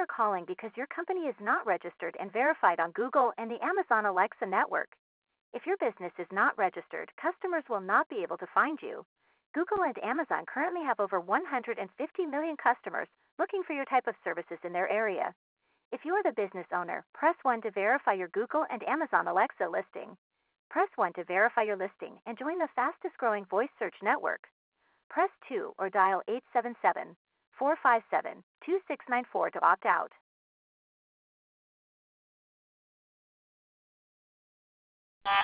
are calling because your company is not registered and verified on Google and the Amazon Alexa network. If your business is not registered, customers will not be able to find you. Google and Amazon currently have over 150 million customers looking for your type of services in their area. If you are the business owner, press 1 to verify your Google and Amazon Alexa listing. Press 1 to verify your listing and join the fastest growing voice search network. Press 2 or dial 877-457-2694 to opt out.